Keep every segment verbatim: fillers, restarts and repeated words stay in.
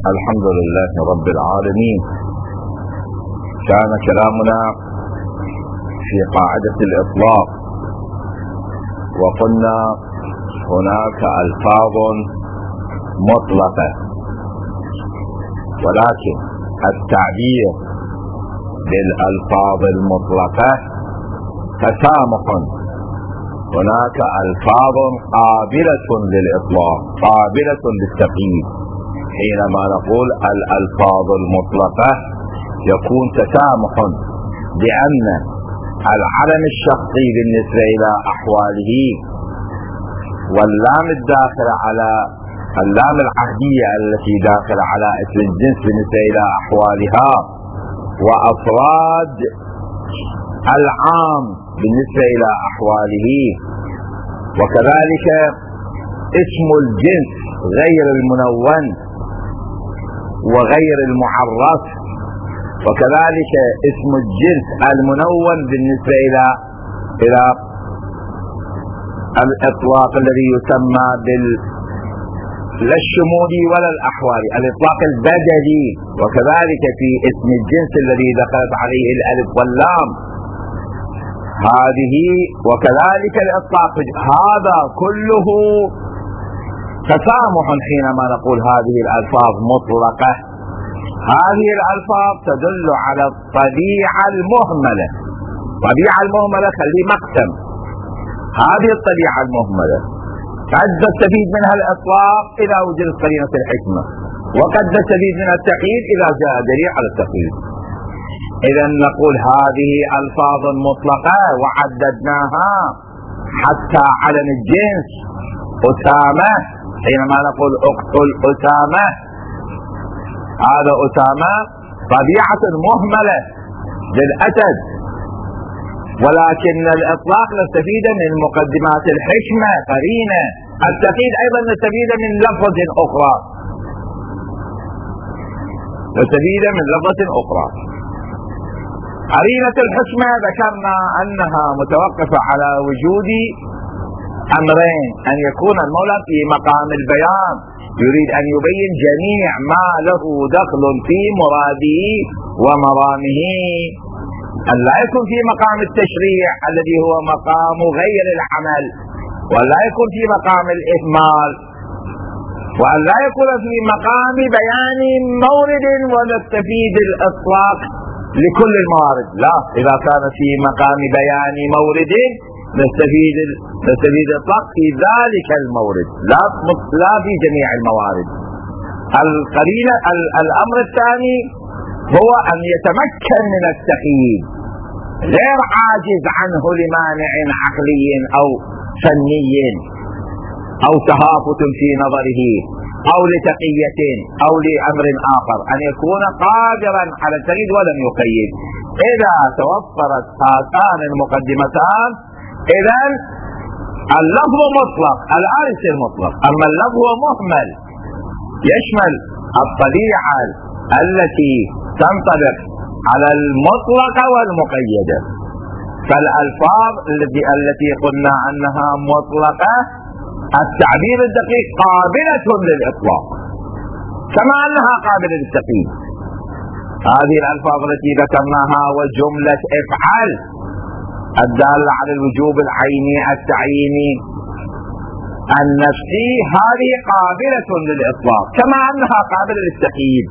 الحمد لله رب العالمين. كان كلامنا في قاعدة الإطلاق، وقلنا هناك ألفاظ مطلقة، ولكن التعبير بالألفاظ المطلقة تسامح. هناك ألفاظ قابلة للإطلاق قابلة للتقييد. حينما نقول الألفاظ المطلقة يكون تسامح، لأن العلم الشخصي بالنسبة إلى أحواله، واللام الداخلة على اللام العهدية التي داخلة على اسم الجنس بالنسبة إلى أحوالها، وأفراد العام بالنسبة إلى أحواله، وكذلك اسم الجنس غير المنون وغير المعرف، وكذلك اسم الجنس المنون بالنسبة إلى إلى الإطلاق الذي يسمى بال لا الشمولي ولا الأحوالي، الإطلاق البدلي، وكذلك في اسم الجنس الذي دخلت عليه الألف واللام هذه، وكذلك الإطلاق. هذا كله تسامح حينما نقول هذه الألفاظ مطلقة. هذه الألفاظ تدل على الطبيعة المهملة. الطبيعة المهملة خلي مقسم. هذه الطبيعة المهملة قد تستفيد منها الإطلاق إذا وجدت قرينة الحكمة، وقد تستفيد منها التقييد إذا جاء دليل على التقييد. إذا نقول هذه ألفاظ مطلقة وعددناها حتى علم الجنس أسامة. حينما نقول اقتل أسامة، هذا أسامة طبيعة مهملة للأسد، ولكن الإطلاق نستفيد من مقدمات الحكمة قرينة. التقييد أيضا نستفيد من لفظة أخرى نستفيد من لفظة أخرى قرينة الحكمة ذكرنا أنها متوقفة على وجود أمرين: أن يكون المولى في مقام البيان، يريد أن يبين جميع ما له دخل في مراده ومرامه، أن لا يكون في مقام التشريع الذي هو مقام غير العمل، وأن لا يكون في مقام الإهمال، وأن لا يكون في مقام بيان مورد ونستفيد الإطلاق لكل الموارد. لا، إذا كان في مقام بيان مورد نستفيد نستفيد الإطلاق في ذلك المورد، لا لا في جميع الموارد. القرينة الأمر الثاني هو أن يتمكن من التقييد غير عاجز عنه لمانع عقلي أو فني أو تهافت في نظره أو لتقية أو لأمر آخر، أن يكون قادرا على التقييد ولم يقيد. إذا توفرت هاتان المقدمتان إذن اللفظ مطلق، الآن يصير مطلق. أما اللفظ مهمل يشمل الطبيعة التي تنطبق على المطلقة والمقيدة. فالألفاظ التي التي قلنا أنها مطلقة التعبير الدقيق قابلة للإطلاق كما أنها قابلة للتقييد. هذه الألفاظ التي ذكرناها وجملة افعل الدالة على الوجوب العيني التعييني النفسي، هذه قابلة للإطلاق كما أنها قابلة للتقييد.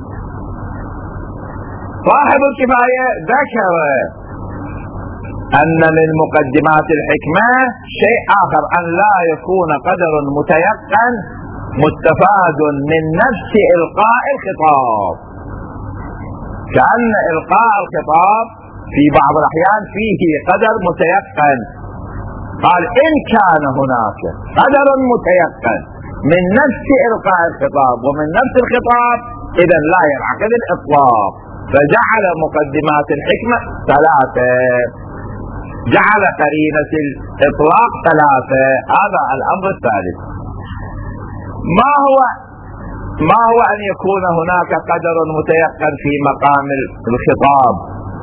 صاحب الكفاية ذكر أن من مقدمات الحكمة شيء آخر، أن لا يكون قدر متيقن مستفاد من نفس إلقاء الخطاب، كأن إلقاء الخطاب في بعض الأحيان فيه قدر متيقن. قال إن كان هناك قدر متيقن من نفس إلقاء الخطاب ومن نفس الخطاب إذا لا ينعقد الإطلاق، فجعل مقدمات الحكمة ثلاثة، جعل قرينة الإطلاق ثلاثة. هذا الأمر الثالث. ما هو ما هو أن يكون هناك قدر متيقن في مقام الخطاب؟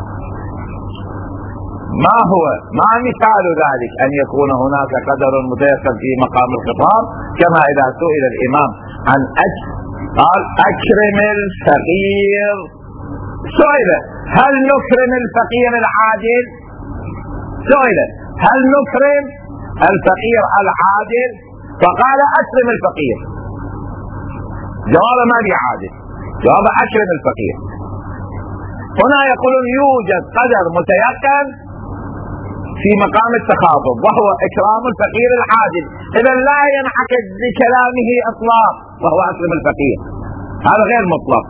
ما هو ما مثال ذلك أن يكون هناك قدر متيقن في مقام الخطاب؟ كما إذا سئل الإمام عن أجل قال أكرم الفقير. سئل هل نكرم الفقير العادل؟ سئل هل نكرم الفقير العادل؟ فقال أكرم الفقير. جواب ما بي عادل، جواب أكرم الفقير. هنا يقولون يوجد قدر متيقن في مقام التخاطب وهو إكرام الفقير العادل، إذا لا ينعقد بكلامه إطلاق وهو أكرم الفقير، هذا غير مطلق.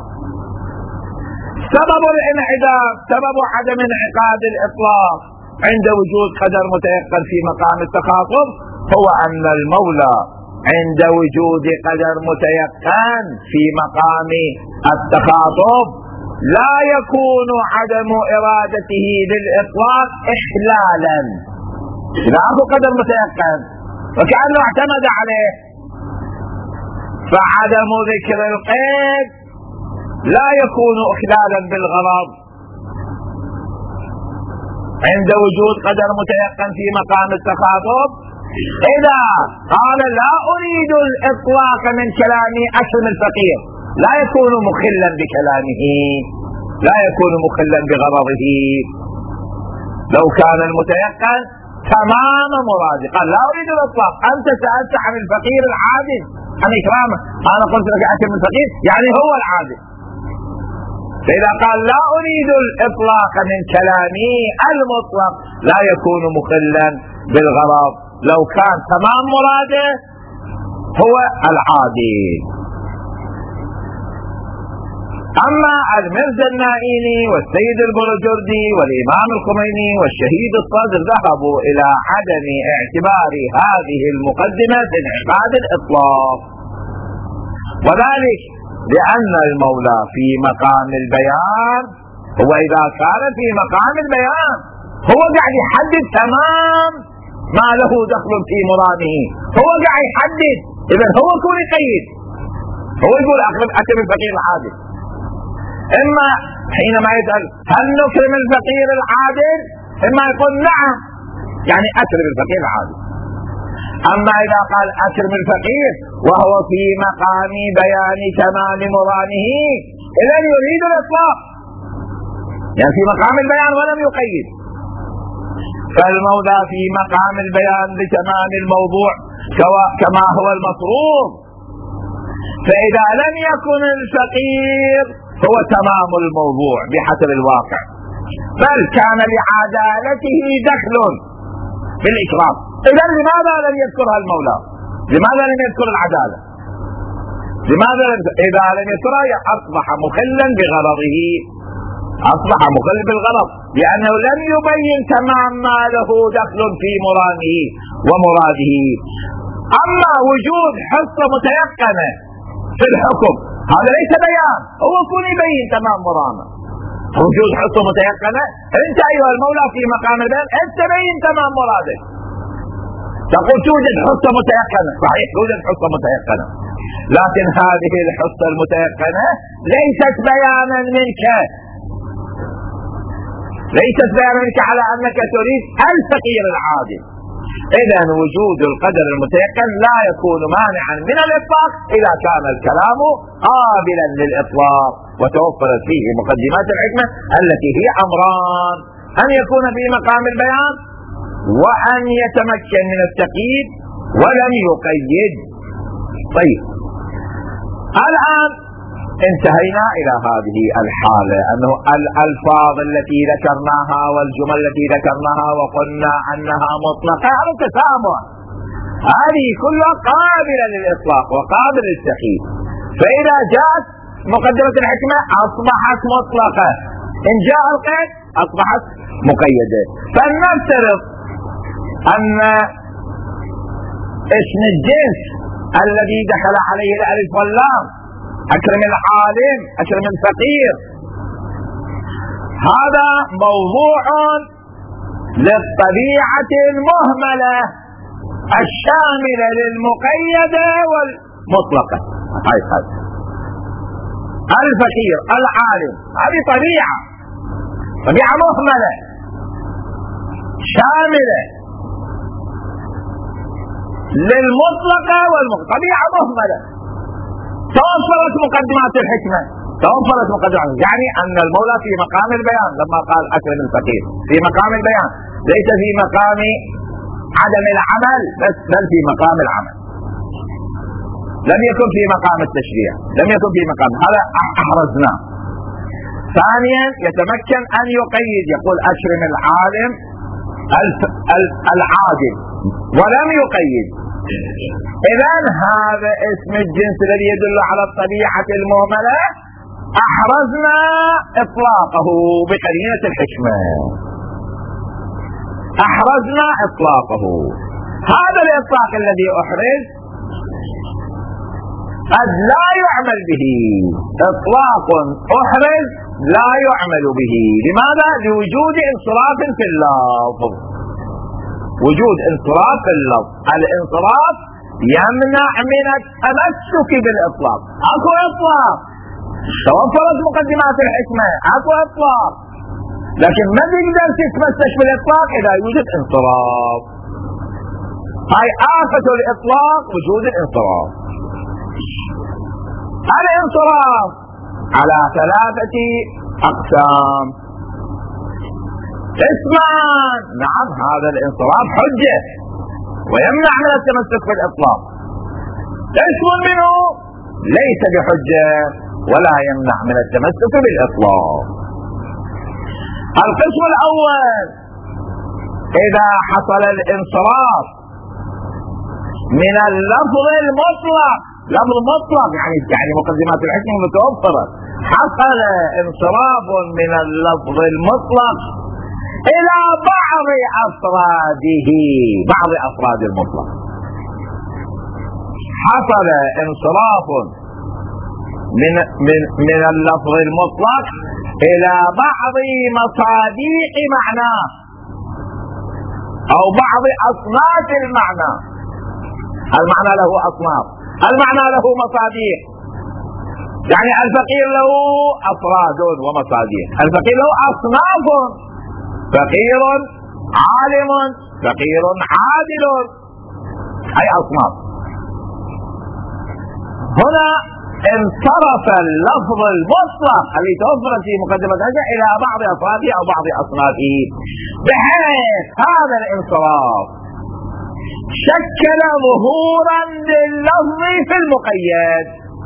سبب الانعدام، سبب عدم انعقاد الإطلاق عند وجود قدر متيقن في مقام التخاطب هو أن المولى عند وجود قدر متيقن في مقام التخاطب لا يكون عدم إرادته للإطلاق إحلالا. إذا أكو قدر متيقن وكأنه اعتمد عليه، فعدم ذكر القيد لا يكون إخلالا بالغرض عند وجود قدر متيقن في مقام التخاطب. إذا قال لا أريد الإطلاق من كلامي أكرم الفقير لا يكون مخلا بكلامه، لا يكون مخلا بغرضه. لو كان المتيقن تمام مراده قال لا أريد الإطلاق، أنت سألت عن الفقير العادل عن إكرامه، أنا قلت لك أكرم الفقير يعني هو العادل. فإذا قال لا أريد الإطلاق من كلامي المطلق لا يكون مخلا بالغرض، لو كان تمام مراده هو العادل. أما المرزا النائيني والسيد البرجردي والإمام الخميني والشهيد الصدر ذهبوا إلى عدم اعتبار هذه المقدمة بانعقاد الإطلاق، وذلك لأن المولى في مقام البيان هو إذا كان في مقام البيان هو قاعد يحدد تمام ما له دخل في مراده، هو قاعد يحدد، إذا هو يكون يقيد، هو يقول أكرم الفقير العادل. إما حينما يسأل هل نكرم الفقير العادل، إما يقول نعم يعني أكرم الفقير العادل. أما إذا قال أكرم الفقير وهو في مقام بيان كمال مراده إذا يريد الإطلاق، يعني في مقام البيان ولم يقيد. فالمولى في مقام البيان لكمال الموضوع كما هو المفروض، فإذا لم يكن الفقير هو تمام الموضوع بحسب الواقع، بل كان لعدالته دخل بالإكرام، إذا لماذا لم يذكرها المولى؟ لماذا لم يذكر العدالة؟ لماذا لم إذا لم يذكرها أصبح مخلا بغرضه، أصبح مخل بالغرض، لأنه لم يبين تمام ما له دخل في مراده ومراده. أما وجود حصة متيقنة في الحكم هذا ليس بيان، هو يكون يبين تمام مراده. وجود حصة متيقنة أنت أيها المولى في مقام البيان أنت بين تمام مرادك، تقول توجد حصة متيقنة، صحيح توجد حصة متيقنة، لكن هذه الحصة المتيقنة ليست بيانا منك، ليست بيانا منك على أنك تريد الفقير العادل. إذا وجود القدر المتيقن لا يكون مانعا من الإطلاق إذا كان الكلام قابلا للإطلاق وتوفرت فيه مقدمات الحكمة التي هي أمران: أن يكون في مقام البيان وأن يتمكن من التقييد ولم يقيد. طيب الآن انتهينا إلى هذه الحالة، أنه الألفاظ التي ذكرناها والجمل التي ذكرناها وقلنا أنها مطلقة على التسامح، هذه كلها قابلة للإطلاق وقابلة للتقييد، فإذا جاءت مقدمة الحكمة أصبحت مطلقة، إن جاء القيد أصبحت مقيدة. فلنفترض أن اسم الجنس الذي دخل عليه الألف واللام أكرم العالم أكرم الفقير هذا موضوع للطبيعة المهملة الشاملة للمقيدة والمطلقة. هاي هاي الفقير العالم هذه طبيعة طبيعة مهملة شاملة للمطلقة والمطلقة، طبيعة مهملة. توفرت مقدمات الحكمة، توفرت مقدمات، يعني أن المولى في مقام البيان لما قال أكرم الفقير، في مقام البيان، ليس في مقام عدم العمل بس، بل في مقام العمل، لم يكن في مقام التشريع، لم يكن في مقام هذا أحرزناه. ثانيا يتمكن أن يقيد، يقول أكرم العالم العادل ولم يقيد. إذا هذا اسم الجنس الذي يدل على الطبيعة المهملة أحرزنا إطلاقه بقرينة الحكمة، أحرزنا إطلاقه. هذا الإطلاق الذي أحرز قد لا يعمل به، إطلاق أحرز لا يعمل به. لماذا؟ لوجود انصراف في اللفظ، وجود انصراف في اللفظ. الانصراف يمنع من التمسك بالإطلاق. أكو إطلاق، توفرت مقدمات الحكمة، أكو إطلاق، لكن ما تقدر تتمسك بالإطلاق إذا يوجد انصراف. هاي آفة الإطلاق، وجود الانصراف. الانصراف على ثلاثة أقسام. اسمان، نعم هذا الانصراف حجة ويمنع من التمسك بالإطلاق. اسم منه ليس بحجة ولا يمنع من التمسك بالإطلاق. القسم الأول إذا حصل الانصراف من اللفظ المطلق، لفظ مطلق يعني يعني مقدمات الحكمة متوفرة، حصل انصراف من اللفظ المطلق إلى بعض أفراده، بعض أفراد المطلق. حصل انصراف من من من اللفظ المطلق إلى بعض مصاديق معناه أو بعض أصناف المعنى. المعنى له أصناف، المعنى له مصاديق، يعني الفقير له أفراد ومصاديق، الفقير له أصناف، فقير عالم، فقير عادل، أي أصناف. هنا انصرف اللفظ المطلق الذي توفر في مقدمة هذا إلى بعض أفراده أو بعض أصنافه، بحيث هذا الانصراف شكل ظهورا لللفظ في المقيد.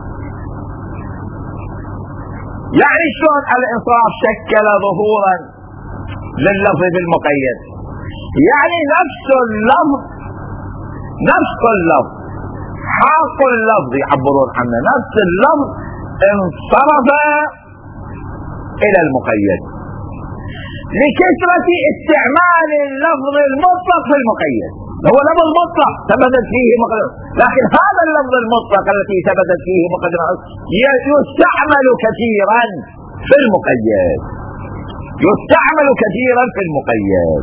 يعني شلون الانصراف شكل ظهورا لللفظ في المقيد؟ يعني نفس اللفظ، نفس اللفظ، حاق اللفظ يعبرون عنه، نفس اللفظ انصرف إلى المقيد لكثرة استعمال اللفظ المطلق في المقيد. هو لفظ مطلق ثبتت فيه مقدمة، لكن هذا اللفظ المطلق التي ثبتت فيه مقدمة يستعمل كثيرا في المقيد، يستعمل كثيرا في المقيد.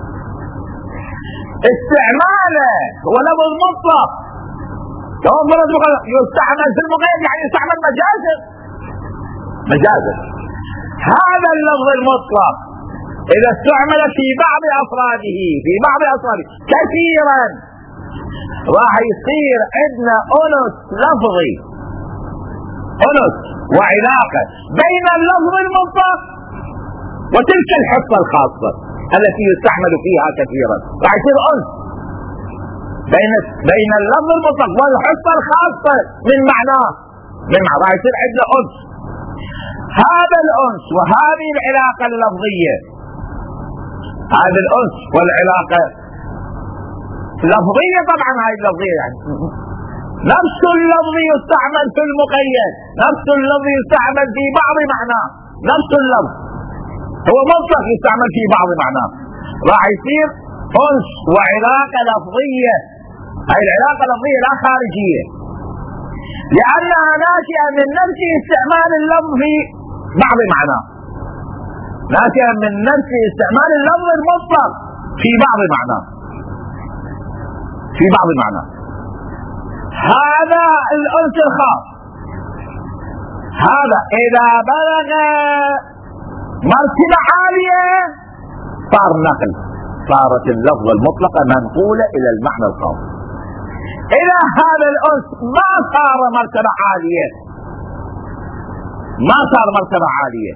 استعماله هو لفظ مطلق توفرت يستعمل في المقيد، يعني يستعمل مجازا، مجازا. هذا اللفظ المطلق إذا استعمل في بعض أفراده، في بعض أفراده كثيرا، راح يصير عندنا أنس لفظي، أنس وعلاقة بين اللفظ المطلق وتلك الحصة الخاصة التي يستعمل فيها كثيرا، راح يصير أنس بين بين اللفظ المطلق والحصة الخاصة من معناه، من معناه راح يصير عندنا أنس. هذا الأنس وهذه العلاقة اللفظية، هذا الأنس والعلاقة لفظية، طبعا هاي اللفظية يعني نفس اللفظ يستعمل في المقيد، نفس اللفظ يستعمل في بعض معناه، نفس اللفظ هو مطلق يستعمل في بعض معناه، راح يصير أنس وعلاقة لفظية. هاي العلاقة لفظية لا خارجية، لأنها ناشئة من نفس استعمال اللفظ في بعض معناه، ناشئة من نفس استعمال اللفظ المطلق في بعض معناه، في بعض معناه. هذا الأنس الخاص، هذا إذا بلغ مرتبة عالية صار نقل، صارت اللفظ المطلقة منقولة إلى المعنى الخاص. إذا هذا الأنس ما صار مرتبة عالية ما صار مرتبة عالية.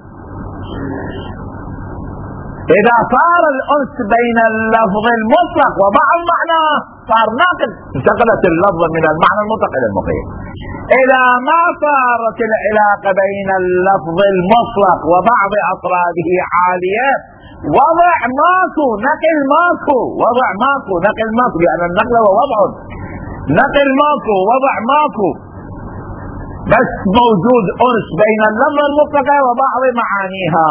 إذا صار الأنس بين اللفظ المطلق وبعض معناه صار ناقل، انتقلت اللفظ من المعنى المطلق إلى المقيد. إذا ما صارت العلاقة بين اللفظ المطلق وبعض أفراده عالية، وضع ماكو، نقل ماكو، وضع ماكو، نقل ماكو، لأن النقل هو وضع، نقل ماكو، وضع ماكو، بس موجود أنس بين اللفظ المطلق وبعض معانيها.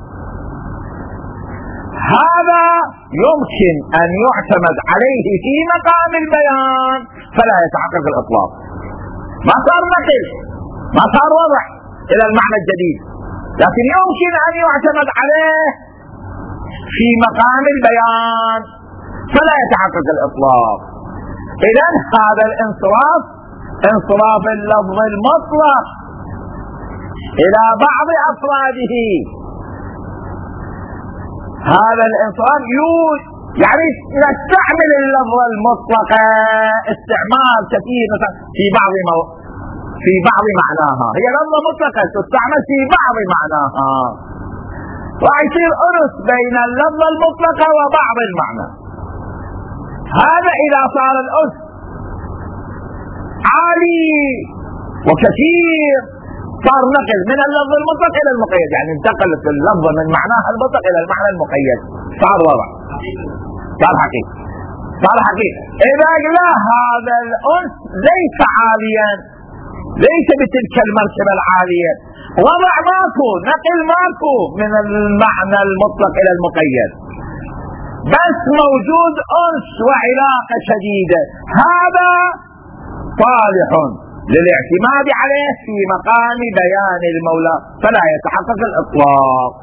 هذا يمكن أن يعتمد عليه في مقام البيان فلا يتحقق الإطلاق. ما صار نقل، ما صار وضع إلى المعنى الجديد، لكن يمكن أن يعتمد عليه في مقام البيان فلا يتحقق الإطلاق. إذن هذا الانصراف انصراف اللفظ المطلق إلى بعض أفراده، هذا الانصراف يوجد، يعني نستعمل اللفظ المطلق استعمال كثير مثلا في بعض مو... في بعض معناها، هي لفظة مطلقة تستعمل في بعض معناها، راح يصير أنس بين اللفظة المطلقة وبعض المعنى. هذا إذا صار الأنس عالي وكثير صار نقل من اللفظ المطلق إلى المقيد، يعني انتقلت اللفظة من معناها المطلق إلى المعنى المقيد، صار وضع، صار حقيقي، صار حقيقي. إذا لا هذا الأنس ليس عاليا، ليس بتلك المرتبة العالية، وضع ماكو، نقل ماكو من المعنى المطلق إلى المقيد، بس موجود أنس وعلاقة شديدة، هذا صالح للاعتماد عليه في مقام بيان المولى فلا يتحقق الإطلاق.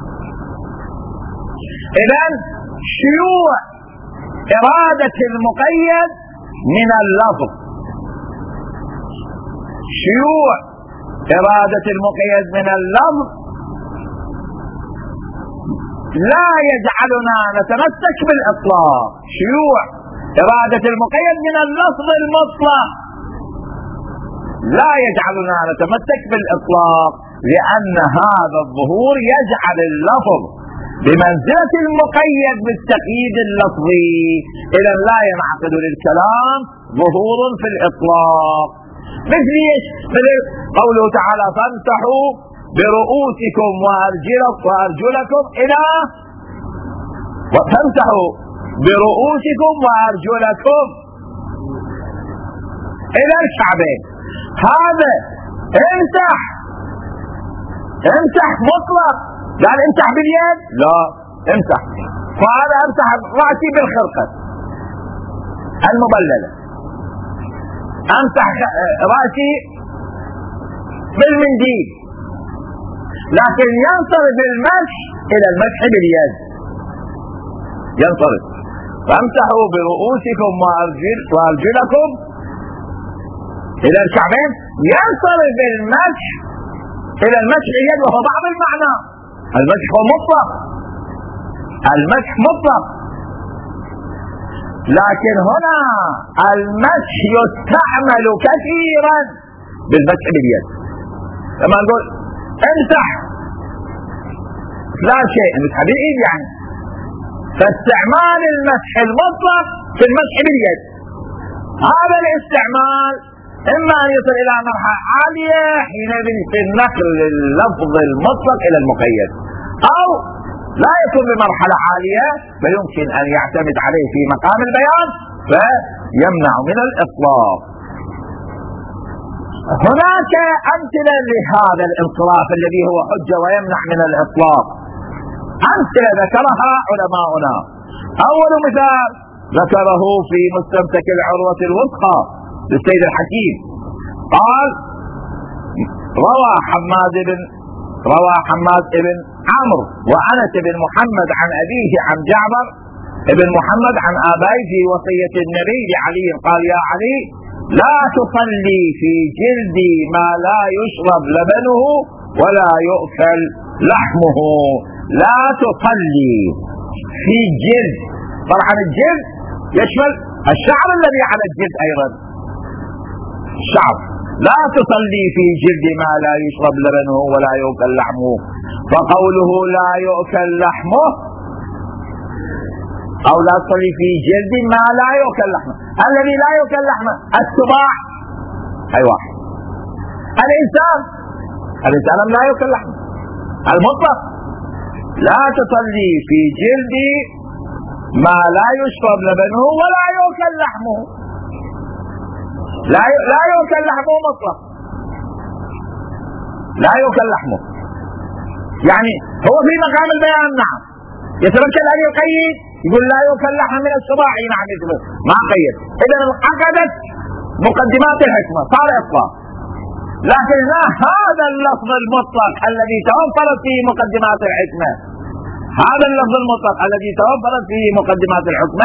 إذن شيوع إرادة المقيد من اللفظ، شيوع إرادة المقيد من اللفظ لا يجعلنا نتمسك بالإطلاق. شيوع إرادة المقيد من اللفظ المطلق لا يجعلنا نتمسك بالإطلاق، لأن هذا الظهور يجعل اللفظ بمنزلة المقيد بالتقييد اللفظي، إذا لا ينعقد للكلام ظهور في الإطلاق. مثل مثل قوله تعالى فامسحوا برؤوسكم وأرجلكم إلى فامسحوا برؤوسكم وأرجلكم إلى الكعبين. هذا امسح، امسح مطلق، قال امسح باليد؟ لا، امسح، فهذا امسح رأسي بالخرقة المبللة، امسح رأسي بالمنديل، لكن ينصرف المسح إلى المسح باليد، ينصرف فامسحوا برؤوسكم وأرجلكم إلى الكعبين، ينصرف المسح إلى المسح باليد وهو بعض المعنى. المسح هو مطلق، المسح مطلق، لكن هنا المسح يستعمل كثيرا بالمسح باليد. لما نقول امسح لا شيء، امسح بالايد يعني، فاستعمال المسح المطلق في المسح باليد، هذا الاستعمال اما ان يصل الى مرحله عاليه حينئذ في النقل اللفظ المطلق الى المقيد، او لا يكون بمرحله عاليه فيمكن ان يعتمد عليه في مقام البيان فيمنع من الاطلاق. هناك امثله لهذا الانصراف الذي هو حجه ويمنع من الاطلاق، امثله ذكرها علماؤنا. اول مثال ذكره في مستمسك العروة الوثقى للسيد الحكيم، قال روى حماد بن روى حماد بن عمرو وأنس بن محمد عن أبيه عن جعفر بن محمد عن آبائه في وصية النبي لعلي، قال يا علي لا تصلي في جلدي ما لا يشرب لبنه ولا يؤكل لحمه. لا تصلي في جلد، طبعا الجلد يشمل الشعر الذي على الجلد أيضا، الشعر لا تصلي في جلد ما لا يشرب لبنه ولا يؤكل لحمه. فقوله لا يؤكل لحمه أو لا تصلي في جلد ما لا يؤكل لحمه. الذي لا يؤكل لحمه السباع أي واحد. الإنسان الإنسان لا يؤكل لحمه المطلق. لا تصلي في جلد ما لا يشرب لبنه ولا يؤكل لحمه. لا لا يؤكل لحمه مطلق، لا يؤكل لحمه، يعني هو في مقام البيان. نعم يتمكن أن يقيد، يقول لا يؤكل لحم من السباع، نعم يقول ما قيد. إذا انعقدت مقدمات الحكمة، صار إطلاق. لكن لا، هذا اللفظ المطلق الذي توفرت فيه مقدمات الحكمة، هذا اللفظ المطلق الذي توفرت فيه مقدمات الحكمة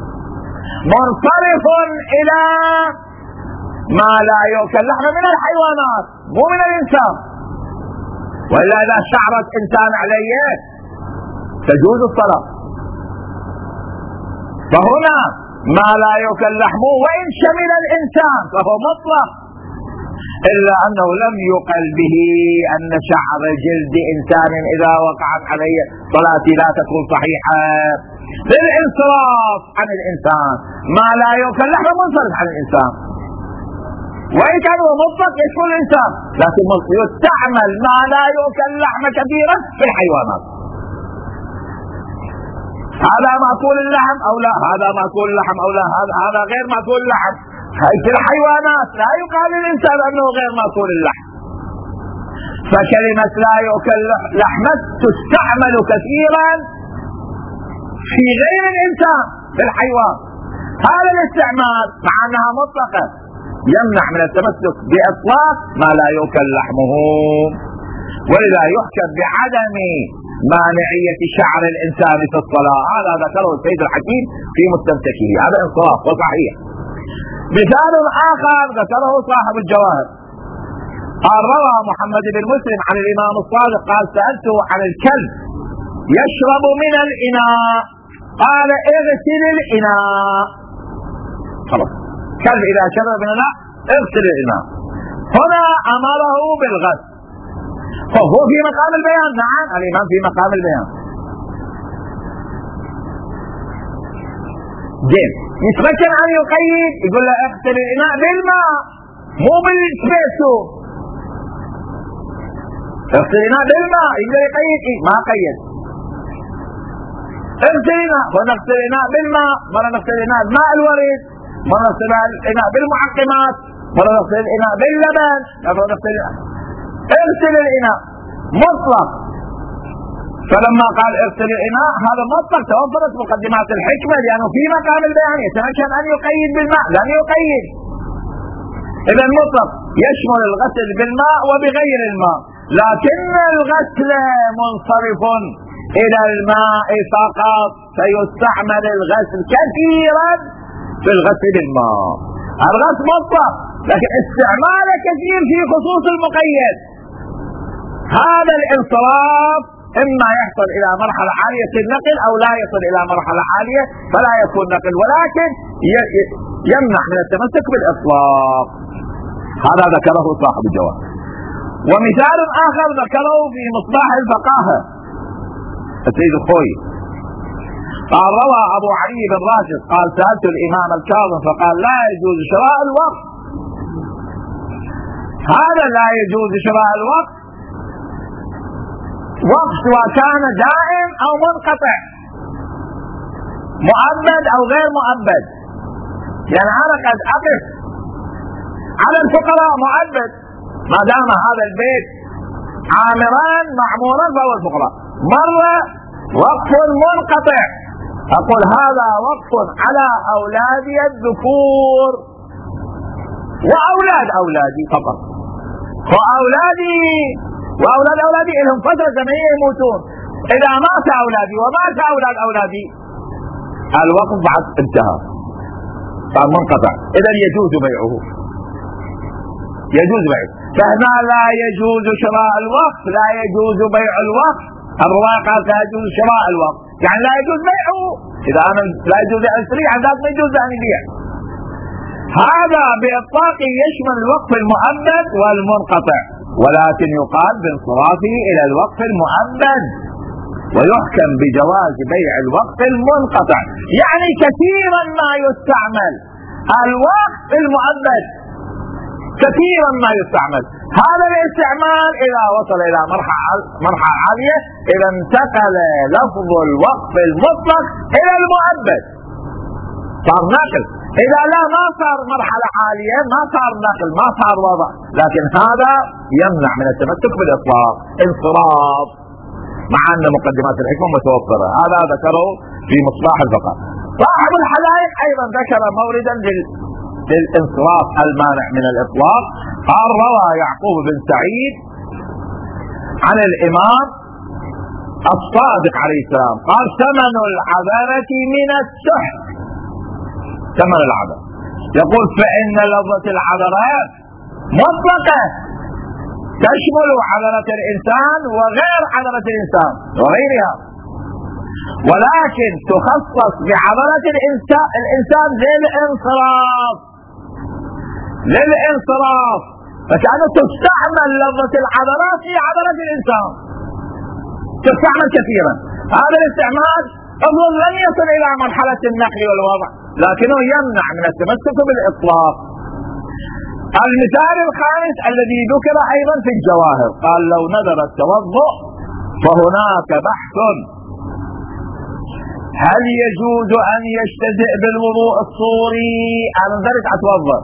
منصرف إلى ما لا يؤكل لحمه من الحيوانات مو من الإنسان. وإلا إذا شعرت إنسان عليه تجوز الصلاة. فهنا ما لا يؤكل لحمه وإن شمل الإنسان فهو مطلق، إلا أنه لم يقل به أن شعر جلد إنسان إذا وقعت عليه صلاتي لا تكون صحيحة. للانصراف عن الإنسان ما لا يؤكل لحمه منصرف عن الإنسان، وإن كان هو مطلق يشمل الإنسان، لكن يستعمل ما لا يؤكل لحمه كثيرا في الحيوانات. هذا مأكول اللحم أو لا، هذا مأكول اللحم أو لا، هذا هذا غير مأكول اللحم. في الحيوانات لا يقال للإنسان أنه غير مأكول اللحم. فكلمة لا يؤكل لحمه تستعمل كثيرا في غير الإنسان في الحيوان. هذا الاستعمال مع أنها مطلقة يمنع من التمسك بإطلاق ما لا يؤكل لحمه، ولذا يحكم بعدم مانعية شعر الإنسان في الصلاة. هذا ذكره السيد الحكيم في مستمسكه، هذا انصراف وصحيح. مثال آخر ذكره صاحب الجواهر، قال روى محمد بن مسلم عن الإمام الصادق قال سألته عن الكلب يشرب من الإناء قال اغسل الإناء. خلاص، كلب إذا شرب من الإناء اغسل الإناء. هنا أمره بالغسل، فهو في مقام البيان. نعم الإمام في مقام البيان. زين، يتمكن أن يقيد، يقول له اغسل الإناء بالماء مو بالسبيسو. اغسل الإناء بالماء، يقدر يقيد إيه؟ ما قيد. اغسل الإناء، ونغسل الإناء بالماء، مرة نغسل الإناء بماء الوريد، مرة نغسل الإناء بالمعقمات، مرة نغسل الإناء باللبن، مرة نغسل الإناء. اغسل الإناء مطلق. فلما قال اغسل الإناء هذا مطلق، توفرت مقدمات الحكمة، لأنه في مقام البيان يتمكن أن يقيد بالماء، لم يقيد. إذا المطلق يشمل الغسل بالماء وبغير الماء، لكن الغسل منصرف إلى الماء فقط، فيستعمل الغسل كثيرا في الغسل بالماء. الغسل مطلق لكن استعماله كثير في خصوص المقيد. هذا الانصراف إما يحصل إلى مرحلة عالية النقل أو لا يصل إلى مرحلة عالية فلا يكون نقل، ولكن يمنع من التمسك بالإطلاق. هذا ذكره صاحب الجواب. ومثال آخر ذكره في مصباح الفقاهة السيد الخوي، قال روى أبو علي بن راشد قال سألت الإمام الكاظم فقال لا يجوز شراء الوقت. هذا لا يجوز شراء الوقت، وقت وكان دائم أو منقطع، مؤبد أو غير مؤبد. يعني أنا قد أقف على الفقراء مؤبد ما دام هذا البيت عامران معمورا فهو الفقراء. مرة وقف منقطع، أقول هذا وقف على أولادي الذكور وأولاد أولادي فقط، وأولادي وأولاد أولادي لهم فترة زمنية يموتون. إذا مات أولادي ومات أولاد أولادي الوقف بعد انتهى، صار منقطع، إذا يجوز بيعه، يجوز بيعه. فهنا لا يجوز شراء الوقت، لا يجوز بيع الوقت. الرواية قال لا يجوز شراء الوقت، يعني لا يجوز بيعه. إذا أنا لا يجوز أن أشتري عن ذلك ما يجوز أن يبيع. هذا بإطلاق يشمل الوقف المؤبد والمنقطع، ولكن يقال بانصرافه إلى الوقف المؤبد، ويحكم بجواز بيع الوقف المنقطع. يعني كثيرا ما يستعمل الوقف المؤبد، كثيرا ما يستعمل. هذا الاستعمال إذا وصل إلى مرحلة مرحلة عالية، إذا انتقل لفظ الوقف المطلق إلى المؤبد، صار نقل. إذا لا ما صار مرحلة عالية، ما صار نقل، ما صار وضع، لكن هذا يمنع من التمسك بالإطلاق، انصراف، مع أن مقدمات الحكمة متوفرة. هذا ذكره في مصباح الفقه. صاحب الحدائق أيضا ذكر موردا للانصراف المانع من الإطلاق. قال: روى يعقوب بن سعيد عن الإمام الصادق عليه السلام قال: ثمن العذرة من السحت. ثمن العذرة، يقول: فإن لفظة العذرة مطلقة تشمل عذرة الإنسان وغير عذرة الإنسان وغيرها، ولكن تخصص بعذرة الإنسان الإنسان للانصراف للانصراف فكانت تستعمل لفظة العذرات في عذرة الإنسان، تستعمل كثيرا. هذا الاستعمال أظن لن يصل إلى مرحلة النقل والوضع، لكنه يمنع من التمسك بالإطلاق. المثال الخامس الذي ذكر أيضا في الجواهر، قال: لو نذر التوضؤ فهناك بحث هل يجوز أن يجتزئ بالوضوء الصوري؟ أنا نذرت أتوضأ،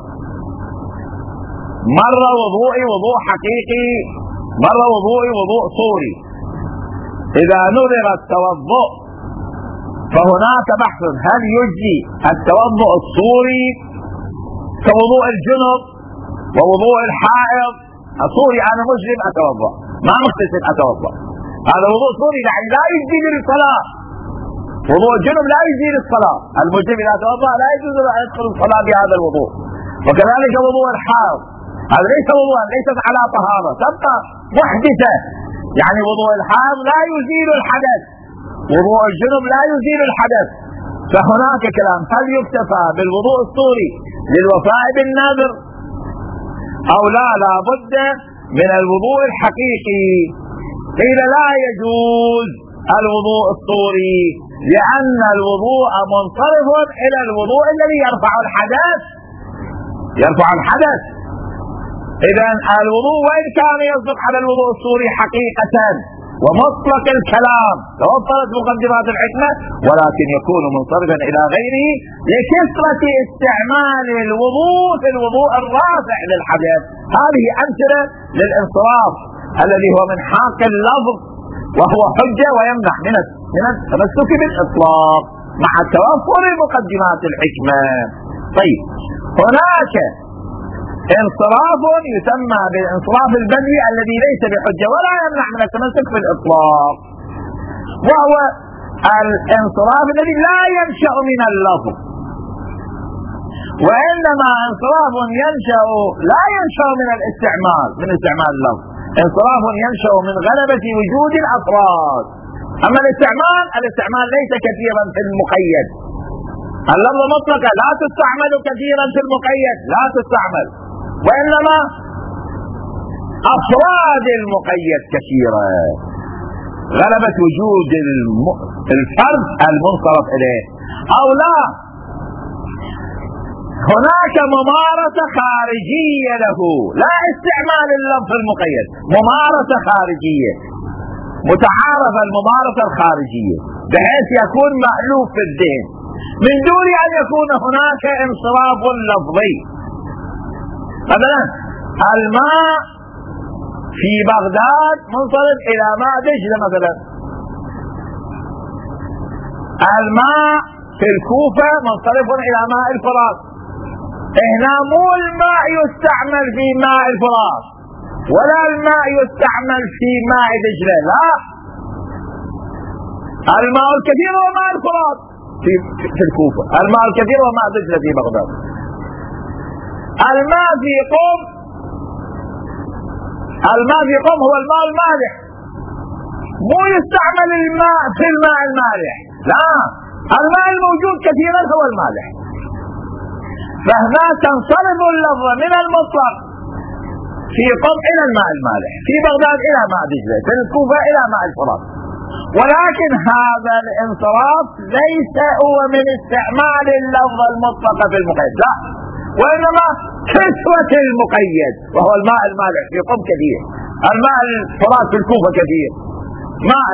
مرة وضوئي وضوء حقيقي، مرة وضوئي وضوء صوري. إذا نذر التوضؤ فهناك بحث هل يجزي التوضؤ الصوري كوضوء الجنب ووضوء الحائض. الصوري أنا مجرم أتوضأ، ما مغتسل أتوضأ، هذا وضوء صوري يعني لا يجزي للصلاة. وضوء الجنب لا يجزي للصلاة، المجرم إذا توضأ لا يجوز له أن يدخل الصلاة بهذا الوضوء. وكذلك وضوء الحائض، هذا ليس وضوءا، ليست على طهارة، تبقى محدثة. يعني وضوء الحائض لا يزيل الحدث، وضوء الجنب لا يزيل الحدث. فهناك كلام: هل يكتفى بالوضوء الصوري للوفاء بالنذر أو لا لا بد من الوضوء الحقيقي؟ قيل: لا يجوز الوضوء الصوري، لأن الوضوء منصرف إلى الوضوء الذي يرفع الحدث يرفع الحدث. إذا الوضوء وإن كان يصدق على الوضوء الصوري حقيقة ومطلق الكلام، توفرت مقدمات الحكمة، ولكن يكون منصرفا إلى غيره لكثرة استعمال الوضوء في الوضوء الرافع للحدث. هذه أمثلة للانصراف الذي هو من حق اللفظ، وهو حجة ويمنع من من التمسك بالإطلاق مع توفر مقدمات الحكمة. طيب، هناك انصراف يسمى بالانصراف البدوي الذي ليس بحجة ولا يمنع من التمسك بالإطلاق، وهو الانصراف الذي لا ينشأ من اللفظ، وإنما انصراف ينشأ لا ينشأ من الاستعمال من استعمال اللفظ، انصراف ينشأ من غلبة وجود الأفراد. أما الاستعمال الاستعمال ليس كثيرا في المقيد، اللفظ مطلقة لا تستعمل كثيرا في المقيد، لا تستعمل، وإنما أفراد المقيد كثيرة، غلبة وجود الفرد المنصرف إليه. أو لا، هناك ممارسة خارجية له، لا استعمال اللفظ المقيد، ممارسة خارجية متعارف، الممارسة الخارجية بحيث يكون مألوف في الذهن من دون أن يكون هناك انصراف لفظي. مثلا الماء في بغداد منصرف إلى ماء دجلة، مثلا الماء في الكوفة منصرف إلى ماء الفرات. هنا مو الماء يستعمل في ماء الفرات ولا الماء يستعمل في ماء دجلة، لا، الماء الكثير هو ماء الفرات في في الكوفة، الماء الكثير هو ماء دجلة في بغداد. الماء في قم الماء في قم هو الماء المالح، مو يستعمل الماء في الماء المالح، لا، الماء الموجود كثيرا هو المالح. فهنا تنصرف اللفظة من المطلق في قم إلى الماء المالح، في بغداد إلى ماء دجلة، في الكوفة إلى ماء الفرات. ولكن هذا الانصراف ليس هو من استعمال اللفظة المطلقة في المقيد، لا، وإنما كثرة المقيد، وهو الماء المالح في قم كثير، الماء الفرات في الكوفة كثير، ماء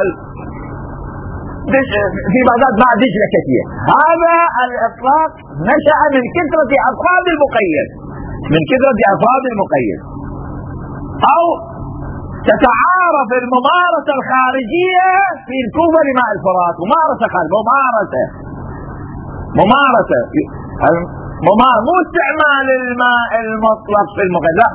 في بغداد ماء دجلة كثير. هذا الإطلاق نشأ من كثرة أفراد المقيد، من كثرة أفراد المقيد. أو تتعارف الممارسة الخارجية في الكوفة لماء الفرات، ممارسة خارجية، ممارسة ممارسة ممارسة مو استعمال الماء المطلق في المقيد، لا،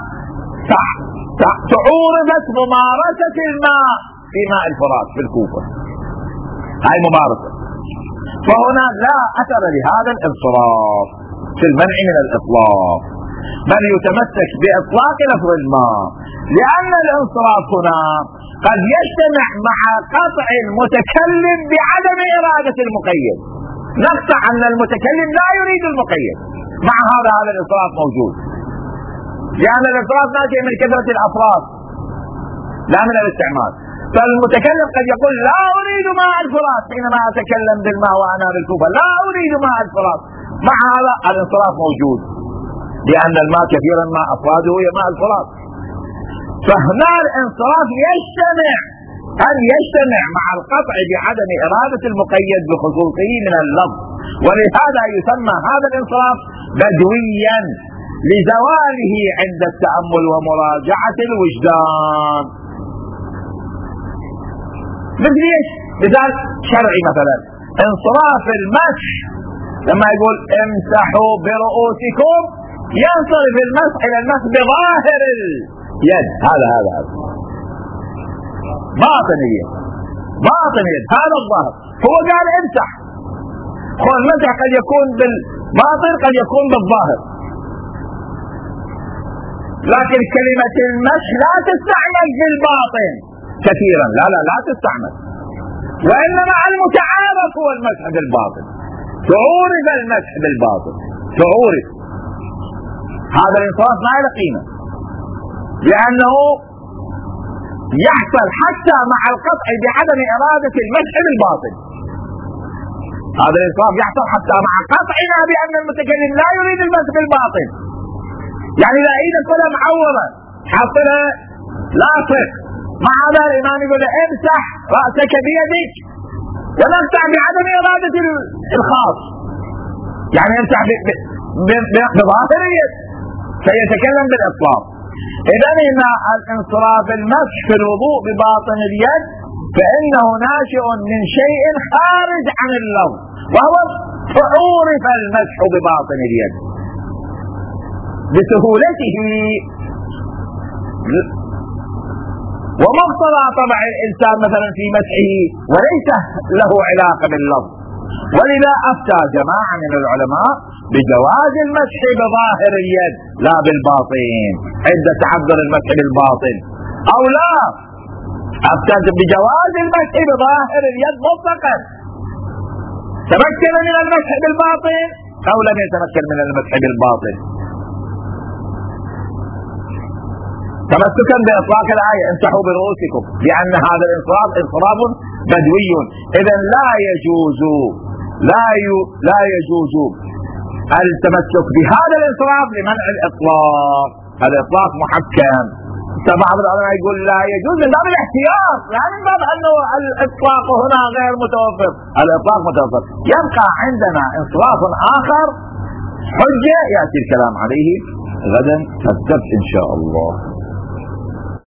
تعورضت ممارسة الماء في ماء الفرات في الكوفة، هاي ممارسة. فهنا لا أثر لهذا الانصراف في المنع من الإطلاق، بل يتمسك بإطلاق لفظ الماء، لأن الانصراف هنا قد يجتمع مع قطع المتكلم بعدم إرادة المقيد، نقطع أن المتكلم لا يريد المقيد، مع هذا هذا الانصراف موجود، لأن الانصراف ناتج من كثرة الأفراد لا من الاستعمال. فالمتكلم قد يقول لا أريد ماء الفرات حينما أتكلم بالماء وأنا بالكوفة، لا أريد ماء الفرات، مع هذا الانصراف موجود، لأن الماء كثيرا ما أفراده هي ماء الفرات. فهنا الانصراف يجتمع أن يجتمع مع القطع بعدم إرادة المقيد بخصوصه من اللفظ، ولهذا يسمى هذا الانصراف بدويا لزواله عند التأمل ومراجعة الوجدان. مثل ايش؟ مثال شرعي، مثلا انصراف المسح، لما يقول امسحوا برؤوسكم ينصرف المسح الى المسح بظاهر اليد، هذا هذا هذا باطن اليد، باطن اليد، هذا الظاهر. هو قال امسح، هو المسح قد يكون بالباطن قد يكون بالظاهر، لكن كلمة المسح لا تستعمل بالباطن كثيرا، لا لا لا تستعمل، وإنما المتعارف هو المسح بالباطن، تعورف المسح بالباطن، تعورف. هذا الانصراف ما له قيمة، لأنه يحصل حتى مع القطع بعدم إرادة المسح بالباطن. هذا الانصراف يحصل حتى مع قطعنا بأن المتكلم لا يريد المسح بالباطن، يعني لا ايدك ولا معورة، حاطها لاصق، مع هذا الإمام يقول له امسح رأسك بيدك ونقطع بعدم إرادة الخاص، يعني امسح بظاهر اليد، فيتكلم بالإطلاق. إذا هنا الانصراف المسح في الوضوء بباطن اليد فإنه ناشئ من شيء خارج عن اللفظ، وهو تعورف المسح بباطن اليد بسهولته ومقتضى طبع الإنسان مثلا في مسحه، وليس له علاقة باللفظ. ولذا أفتى جماعة من العلماء بجواز المسح بظاهر اليد لا بالباطن عند تعذر المسح بالباطن، أو لا أفتى بجواز المسح بظاهر اليد مطلقا، تمكن من المسح بالباطن أو لم يتمكن من المسح بالباطن، تمسكا بإطلاق الآية امسحوا برؤوسكم، لأن هذا الانصراف انصراف بدوي. إذا لا يجوز لا ي... لا يجوز التمسك بهذا الانصراف لمنع الإطلاق، الإطلاق محكم. بعض العلماء يقول لا يجوز من باب الاحتياط، لا من باب أنه الإطلاق هنا غير متوفر، الإطلاق متوفر. يبقى عندنا انصراف آخر حجة يأتي الكلام عليه غدا السبت إن شاء الله.